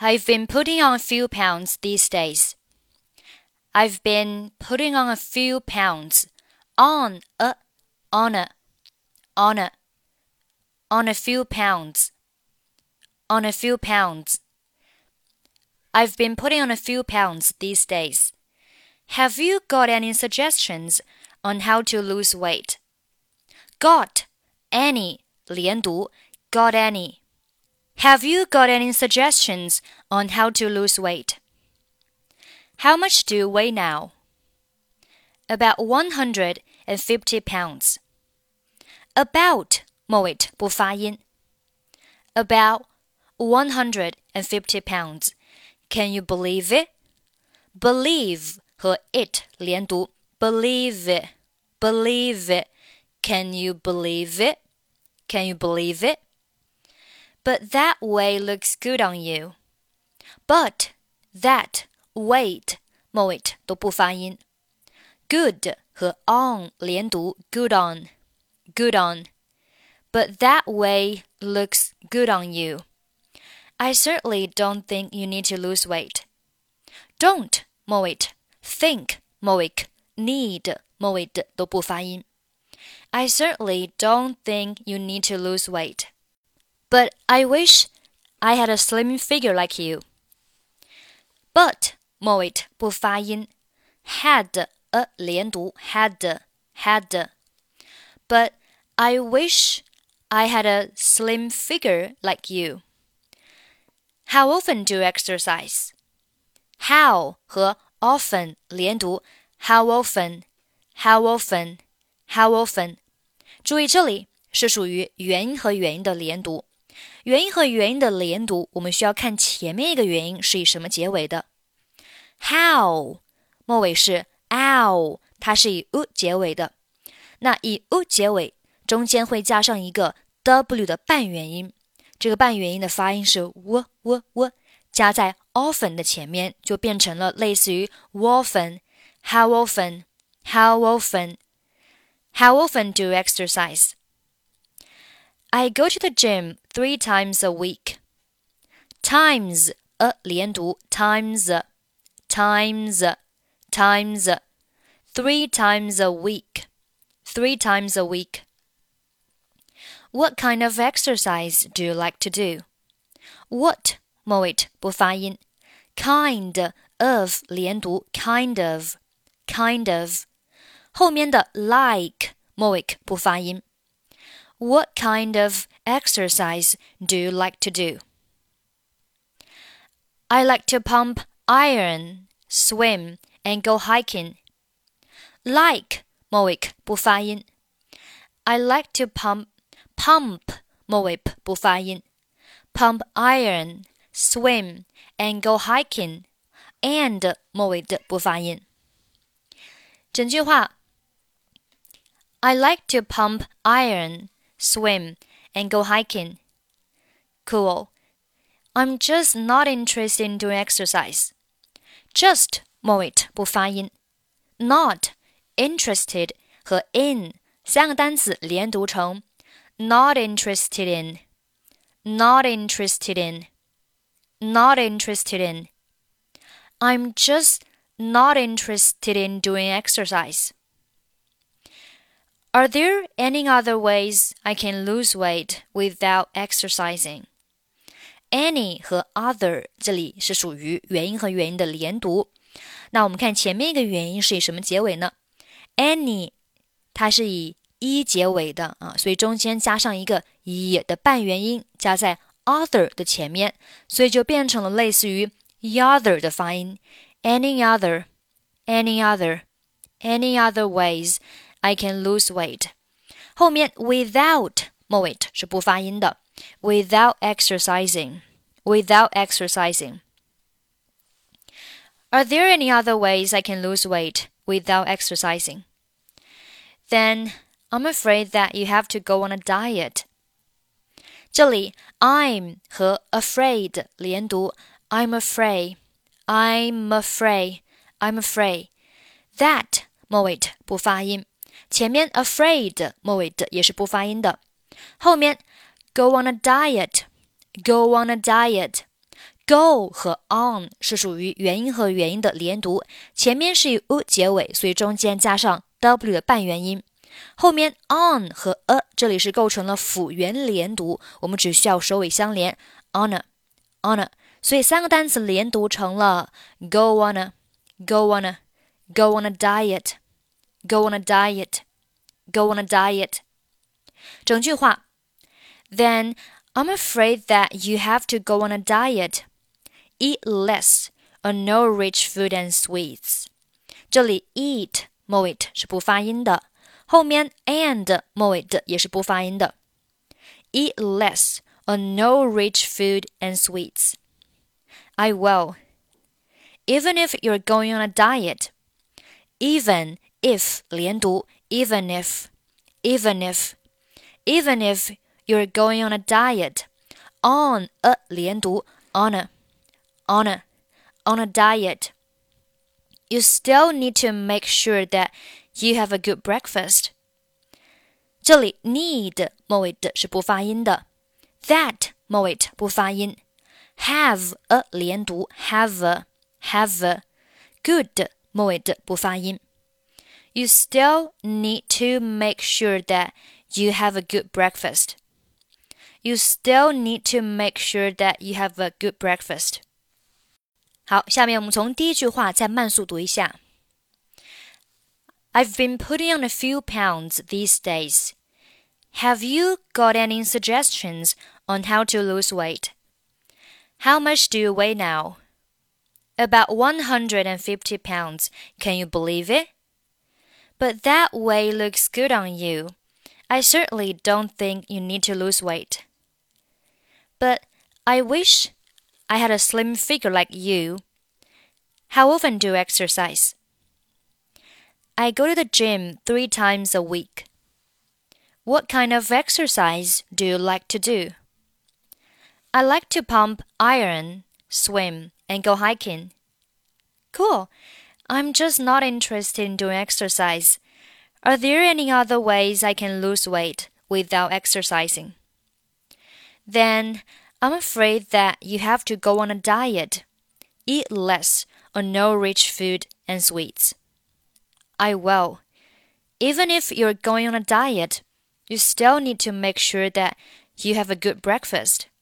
I've been putting on a few pounds these days. I've been putting on a few pounds. On a few pounds. On a few pounds. I've been putting on a few pounds these days. Have you got any suggestions on how to lose weight? Got any 连读 got any. Have you got any suggestions on how to lose weight? How much do you weigh now? About 150 pounds. About 末尾不发音。About 150 pounds. Can you believe it? Believe 和 it 连读 Believe it. Believe it. Can you believe it? Can you believe it? But that way looks good on you. But, that, weight 末尾都不发音。Good 和 on 连读 good on. Good on. But that way looks good on you. I certainly don't think you need to lose weight. Don't 末尾 think 末尾 need 末尾的都不发音。I certainly don't think you need to lose weight. But I wish I had a slim figure like you. But 末尾不发音。Had 连读 had. But I wish I had a slim figure like you. How often do you exercise? How 和 often 连读 How often? How often? How often? 注意这里是属于元音和元音的连读。元音和元音的连读，我们需要看前面一个元音是以什么结尾的。How 末尾是 ow， 它是以 u 结尾的。那以 u 结尾，中间会加上一个 w 的半元音，这个半元音的发音是 w， 加在 often 的前面，就变成了类似于 often. How often? How often? How often do you exercise? I go to the gym 3 times a week. Times 连读 times. 3 times a week. 3 times a week. What kind of exercise do you like to do? What 末尾不发音。Kind of 连读 kind of. 后面的 like 末尾不发音。What kind of exercise do you like to do? I like to pump iron, swim, and go hiking. Like 末尾不发音。I like to pump 末尾不发音。Pump iron, swim, and go hiking. And 末尾的不发音。整句话 I like to pump iron, swim, and go hiking. Cool. I'm just not interested in doing exercise. Just 末尾不发音。Not, interested 和 in 三个单词连读成 not interested in. Not interested in. Not interested in. I'm just not interested in doing exercise. Are there any other ways I can lose weight without exercising? Any 和 other 这里是属于元音和元音的连读。那我们看前面一个元音是以什么结尾呢？ Any 它是以 一结尾的所以中间加上一个 e 的半元音加在 other 的前面，所以就变成了类似于 other 的发音。Any other ways I can lose weight. 后面 without 末尾是不发音的。Without exercising. Are there any other ways I can lose weight without exercising? Then I'm afraid that you have to go on a diet. 这里 I'm 和 afraid 连读 I'm afraid. That 末尾不发音，前面 afraid 末尾的也是不发音的。后面 go on a diet. Go 和 on 是属于元音和元音的连读，前面是以 u 结尾，所以中间加上 w 的半元音。后面 on 和 a 这里是构成了辅元连读，我们只需要首尾相连 on a， 所以三个单词连读成了 go on a go on a go on a diet go on a diet go on a diet。 整句话 Then I'm afraid that you have to go on a diet. Eat less or no rich food and sweets. 这里 eat 末尾是不发音的，后面 and 末尾的也是不发音的。Eat less or no rich food and sweets. I will. Even if you're going on a diet. Even if 连读 even if you're going on a diet. On a 连读 on a diet. You still need to make sure that you have a good breakfast. 这里 need 末尾的是不发音的， that 末尾不发音， have a 连读 have a good 末尾的不发音。You still need to make sure that you have a good breakfast. You still need to make sure that you have a good breakfast. 好，下面我们从第一句话再慢速读一下。I've been putting on a few pounds these days. Have you got any suggestions on how to lose weight? How much do you weigh now? About 150 pounds. Can you believe it? But that weight looks good on you. I certainly don't think you need to lose weight. But I wish I had a slim figure like you. How often do you exercise? I go to the gym 3 times a week. What kind of exercise do you like to do? I like to pump iron, swim, and go hiking. Cool. I'm just not interested in doing exercise. Are there any other ways I can lose weight without exercising? Then I'm afraid that you have to go on a diet. Eat less or no rich food and sweets. I will. Even if you're going on a diet, you still need to make sure that you have a good breakfast.